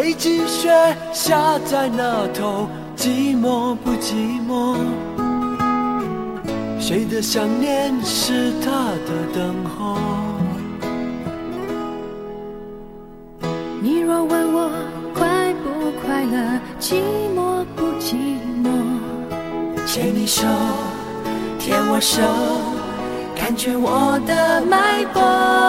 北极雪下在那头，寂寞不寂寞？谁的想念是他的等候？ 你若问我快不快乐，寂寞不寂寞？ 牵你手，牵我手，感觉我的脉搏。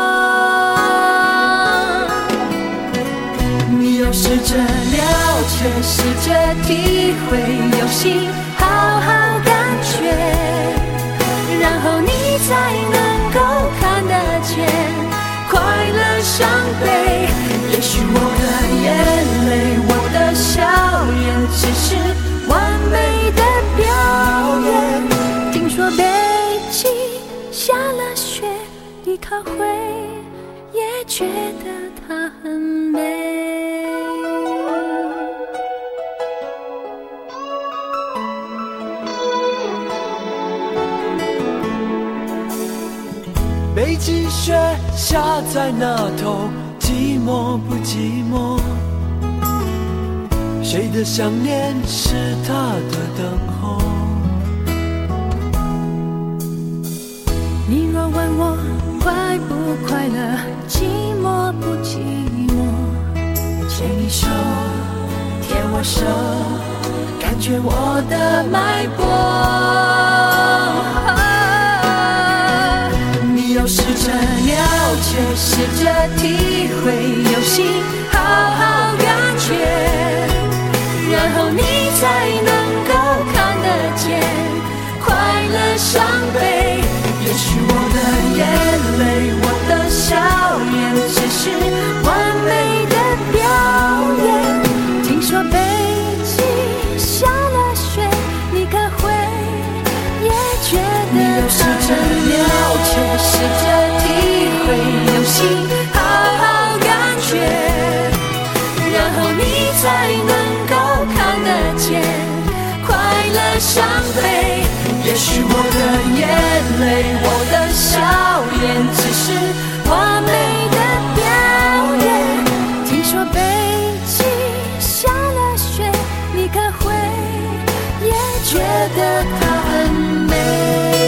你要试着了解，试着体会，用心好好感觉，然后你才能够看得见快乐伤悲。也许我的眼泪，我的笑颜，只是完美的表演。 听说北极下了雪，你可会也觉得它很美？ 北极雪下在那头，寂寞不寂寞？谁的想念是他的等候？ 你若问我快不快乐，寂寞不寂寞？ 牵你手，牵我手，感觉我的脉搏。你要试着了解，试着体会，用心好好感觉，然后你才能够看得见快乐伤悲。也许我的眼泪，我的笑颜，只是完美的表演。 听说北极下了雪，你可会也觉得？ 你要试着了解，试着体会，用心好好感觉，然后你才能够看得见快乐伤悲。也许我的眼泪，我的笑颜，只是完美的表演。 听说北极下了雪，你可会也觉得它很美？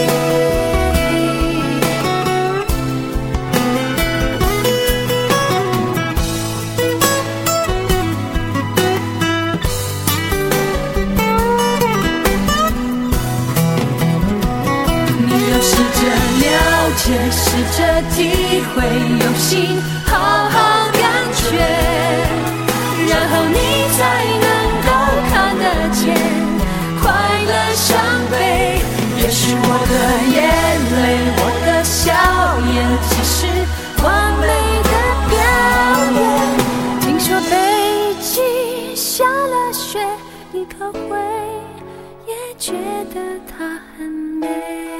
试着体会，用心好好感觉，然后你才能够看得见快乐伤悲。也许我的眼泪，我的笑颜，只是完美的表演。 听说北极下了雪，你可会也觉得它很美？